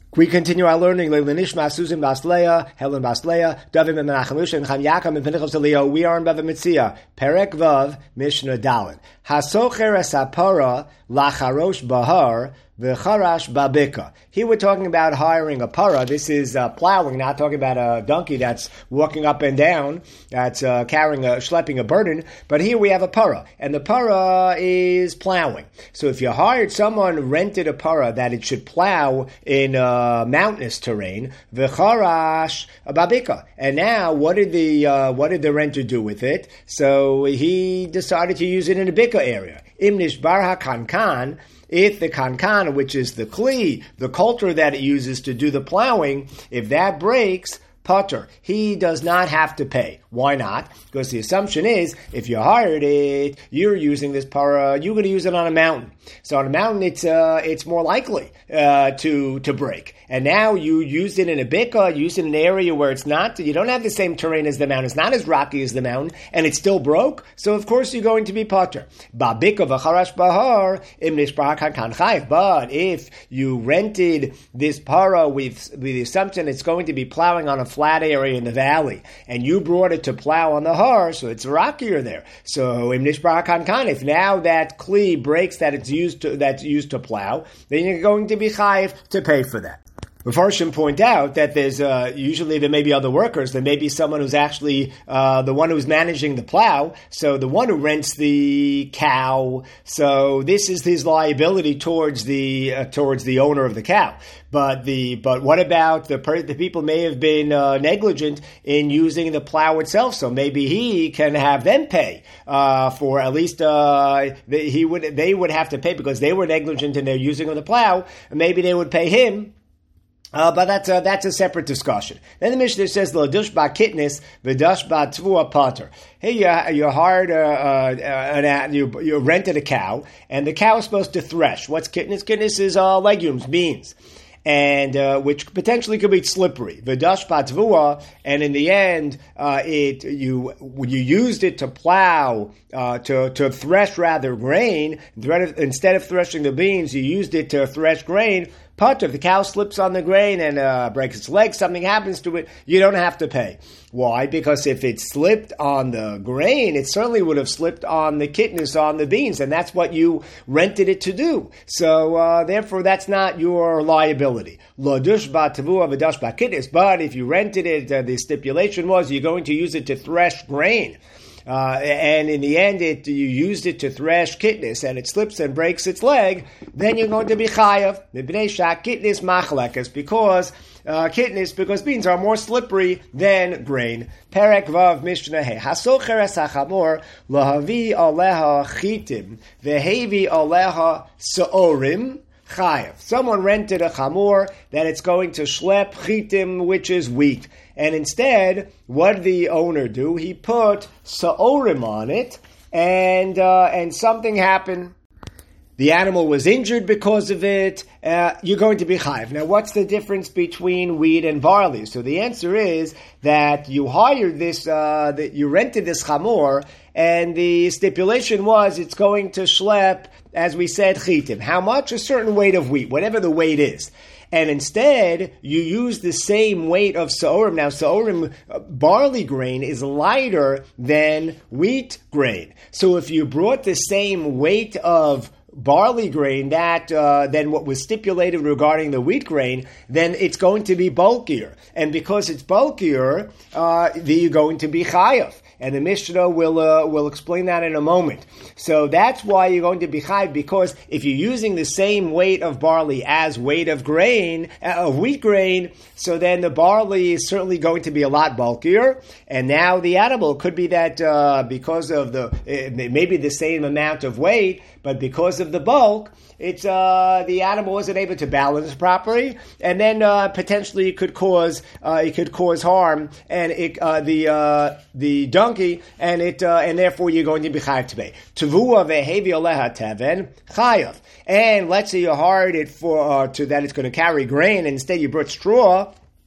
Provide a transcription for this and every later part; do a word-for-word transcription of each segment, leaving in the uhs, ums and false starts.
We continue our learning. Leilonishma, Susan Basleya, Helen Basleya, David and Menachem Moshe, and Chaim Yaakov and Pinchas Elio. We are in Bava Metzia, Perek Vav, Mishnah Dalet. Hasocher esapara lacharosh bahar v'charash babika. Here we're talking about hiring a para. This is uh, plowing, not talking about a donkey that's walking up and down, that's uh, carrying a, schlepping a burden. But here we have a para, and the para is plowing. So if you hired someone, rented a para that it should plow in uh, mountainous terrain, v'charash babika. And now, what did the uh, what did the renter do with it? So he decided to use it in a bika area. Imnish barha kankan. If the kankan, which is the kli, the coulter that it uses to do the plowing, if that breaks, putter, he does not have to pay. Why not? Because the assumption is, if you hired it, you're using this para, you're going to use it on a mountain. So on a mountain, it's uh, it's more likely uh, to to break. And now you use it in a bika, use it in an area where it's not, you don't have the same terrain as the mountain, it's not as rocky as the mountain, and it still broke, so of course you're going to be putter. Ba bika v'charash bahar, imnish bahar kan chayv. But if you rented this para with, with the assumption it's going to be plowing on a flat area in the valley, and you brought it to plow on the har, so it's rockier there. So imnish bahar kan kan, if now that kli breaks that it's used to, that's used to plow, then you're going to be chayv to pay for that. Mepharshim point out that there's uh, usually there may be other workers. There may be someone who's actually uh, the one who's managing the plow. So the one who rents the cow. So this is his liability towards the uh, towards the owner of the cow. But the but what about the per, the people may have been uh, negligent in using the plow itself? So maybe he can have them pay uh, for at least uh, he would they would have to pay because they were negligent in their using of the plow. Maybe they would pay him. Uh, but that's a, that's a separate discussion. Then the Mishnah says, "L'dush ba kitnis v'dush ba tvua pater." Hey, you you hired a, uh, an you you rented a cow, and the cow is supposed to thresh. What's kitnis? Kitnis is uh, legumes, beans, and uh, which potentially could be slippery. V'dush ba tvua, and in the end, uh, it you you used it to plow, uh, to to thresh rather grain. Instead of threshing the beans, you used it to thresh grain. Putter, if the cow slips on the grain and uh, breaks its leg, something happens to it, you don't have to pay. Why? Because if it slipped on the grain, it certainly would have slipped on the kitness, on the beans, and that's what you rented it to do. So, uh, therefore, that's not your liability. L'dush ba tavua v'dush ba kitness. But if you rented it, uh, the stipulation was you're going to use it to thresh grain. Uh, and in the end, it you used it to thresh kitnis, and it slips and breaks its leg, then you're going to be chayav. Mibnei shak kitnis machlekas, because uh, kitnis, because beans are more slippery than grain. Perek vav mishnah he hasocher es hachamor lahavi aleha chitim vehevi aleha seorim. Chayav. Someone rented a chamor that it's going to schlep chitim, which is wheat. And instead, what did the owner do? He put sa'orim on it, and uh, and something happened. The animal was injured because of it. Uh, you're going to be chayav. Now, what's the difference between wheat and barley? So the answer is that you hired this, uh, that you rented this chamor, and the stipulation was it's going to schlep, as we said, chitim. How much? A certain weight of wheat, whatever the weight is. And instead, you use the same weight of sa'orim. Now, sa'orim, uh, barley grain, is lighter than wheat grain. So if you brought the same weight of barley grain that uh, than what was stipulated regarding the wheat grain, then it's going to be bulkier. And because it's bulkier, uh, you're going to be chayav. And the Mishnah will uh, will explain that in a moment. So that's why you're going to be chayav, because if you're using the same weight of barley as weight of grain, uh, of wheat grain, so then the barley is certainly going to be a lot bulkier. And now the animal could be that uh, because of the, it may be the same amount of weight, but because of the bulk, it's uh, the animal wasn't able to balance properly, and then uh, potentially it could cause uh, it could cause harm, and it uh, the uh, the donkey, and it uh, and therefore you're going to be chayav to pay. Tavua vehevi aleha teven chayav. And let's say you hired it for uh, to that it's going to carry grain, and instead you brought straw.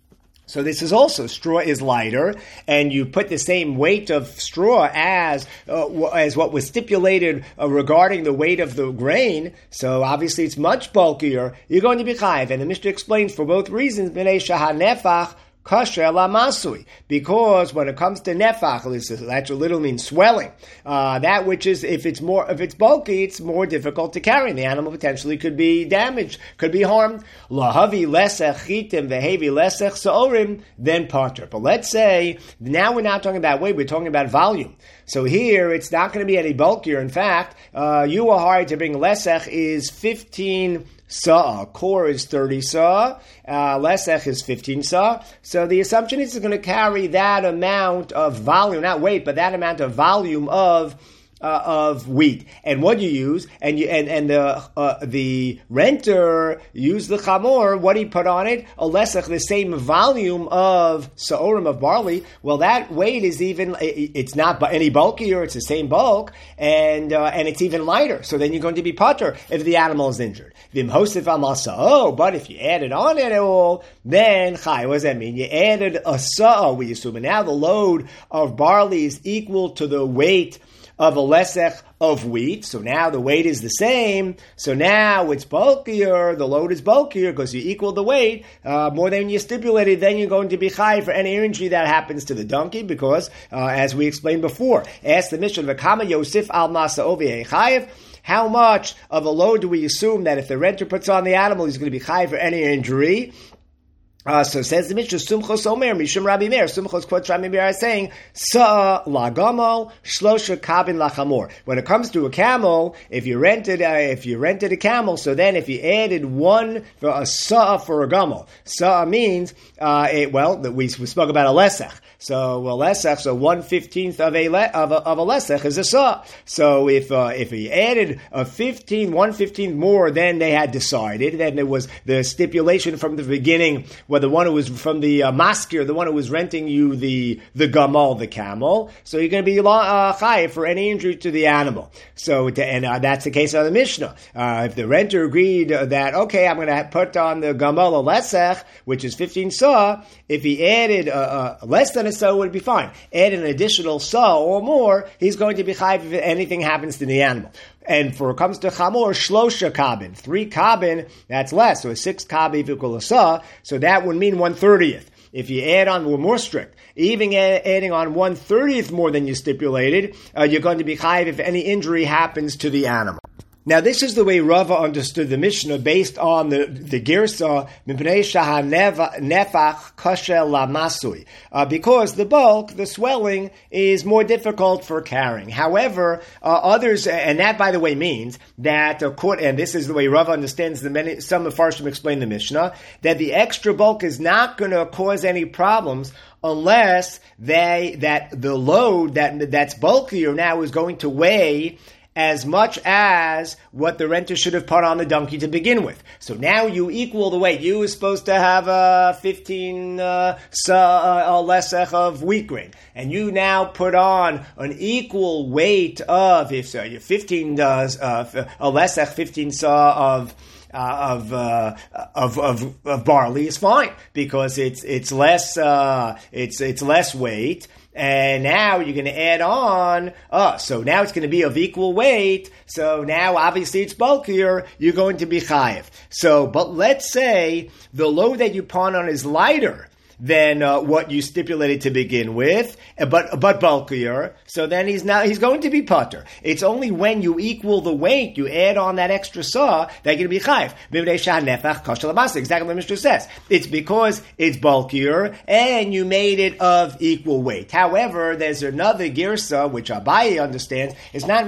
So this is also, straw is lighter, and you put the same weight of straw as uh, as what was stipulated uh, regarding the weight of the grain, so obviously it's much bulkier, you're going to be chayiv. And the Mishnah explains for both reasons, b'nei shahanefach kasher la masui, because when it comes to nefach, that literally means swelling. Uh, that which is, if it's more, if it's bulky, it's more difficult to carry. The animal potentially could be damaged, could be harmed. Lahavi lesech chitim vehevi lesech saorim, then pater. But let's say now we're not talking about weight; we're talking about volume. So here it's not going to be any bulkier. In fact, uh, you are hired to bring lesech is fifteen. Sa'ah. Core is thirty sa'ah. Uh, lesech is fifteen sa'ah. So the assumption is it's going to carry that amount of volume, not weight, but that amount of volume of Uh, of wheat. And what you use, and you, and, and the uh, the renter used the chamor, what he put on it? A lesech, the same volume of sa'orim, of barley. Well, that weight is even, it's not any bulkier, it's the same bulk, and uh, and it's even lighter. So then you're going to be pater if the animal is injured. Vim hosef amal sa'o, but if you added on it all, then chai, what does that mean? You added a sa'o, we assume, and now the load of barley is equal to the weight of a lesech of wheat. So now the weight is the same. So now it's bulkier. The load is bulkier because you equal the weight uh, more than you stipulated. Then you're going to be chayiv for any injury that happens to the donkey because, uh, as we explained before, ask the Mishnah, V'kama Yosef al masa ovi chayiv. How much of a load do we assume that if the renter puts on the animal, he's going to be chayiv for any injury? Uh, so says the Mishnah, Sumchos Omer, Mishum Rabbi Meir. Sumchos quotes Rabbi Meir saying, Sa'a la gamal, shlosha kabin la chamor. When it comes to a camel, if you rented, uh, if you rented a camel, so then if you added one for a sa'a for a gamal, sa'a means, uh, it, well, we, we spoke about a lesech. So a lesech, so one fifteenth of a le, of a, of a lesech is a saw. So if uh, if he added a fifteen, one fifteenth more than they had decided, then it was the stipulation from the beginning, where the one who was from the uh, maskir, the one who was renting you the the gamal, the camel. So you're going to be uh, chayiv for any injury to the animal. So and uh, that's the case of the Mishnah. Uh, if the renter agreed that okay, I'm going to put on the gamal a lesech, which is fifteen saw, if he added uh, uh, less than a so would be fine. Add an additional saw or more, he's going to be chayiv if anything happens to the animal. And for it comes to chamor, shlosha kabin, three kabin, that's less. So a six kabin equal a saw, so that would mean one thirtieth. If you add on, we're more strict. Even adding on one thirtieth more than you stipulated, uh, you're going to be chayiv if any injury happens to the animal. Now, this is the way Rava understood the Mishnah based on the, the Girsa, Mipnei Shaha Nefach Kasher La Masui. Uh, because the bulk, the swelling, is more difficult for carrying. However, uh, others, and that, by the way, means that, uh, and this is the way Rava understands the many, some of Farshim explain the Mishnah, that the extra bulk is not going to cause any problems unless they, that the load that that's bulkier now is going to weigh as much as what the renter should have put on the donkey to begin with. So now you equal the weight. You were supposed to have a fifteen uh, sa, a lesech of wheat grain, and you now put on an equal weight of, if so, you're fifteen does uh, a lesech, fifteen sa of. Uh, of, uh, of of of barley is fine because it's it's less uh, it's it's less weight, and now you're going to add on. Uh, so now it's going to be of equal weight. So now obviously it's bulkier. You're going to be chayiv. So, but let's say the load that you pawn on is lighter than uh, what you stipulated to begin with, but but bulkier. So then he's now he's going to be pater. It's only when you equal the weight, you add on that extra saw, that you're going to be chayiv. Exactly what the Mishnah says. It's because it's bulkier and you made it of equal weight. However, there's another girsa which Abaye understands. It's not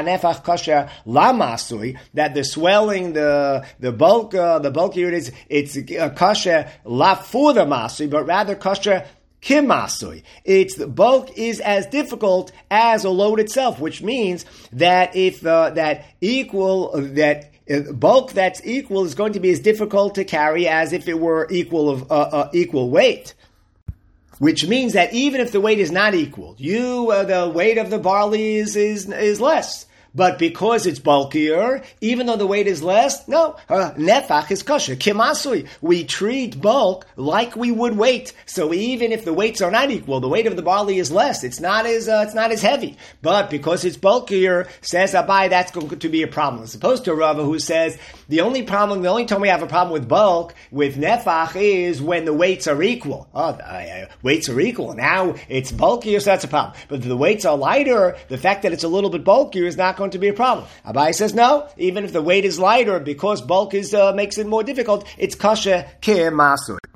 that the swelling, the the bulk, uh, the bulkier it is, it's uh, kasher la for the masui, but rather kasher kimasui. It's the bulk is as difficult as a load itself, which means that if uh, that equal that uh, bulk that's equal is going to be as difficult to carry as if it were equal of uh, uh, equal weight. Which means that even if the weight is not equal, you uh, the weight of the barley is is is less. But because it's bulkier, even though the weight is less, no, uh, nefach is kosher. Kimasui, we treat bulk like we would weight. So even if the weights are not equal, the weight of the barley is less. It's not as uh, it's not as heavy. But because it's bulkier, says Abai, that's going to be a problem. As opposed to Rava, who says the only problem, the only time we have a problem with bulk with nefach is when the weights are equal. Oh, the uh, weights are equal. Now it's bulkier, so that's a problem. But if the weights are lighter, the fact that it's a little bit bulkier is not going to be a problem. Abai says no, even if the weight is lighter, because bulk is uh, makes it more difficult, it's kasher ke masur.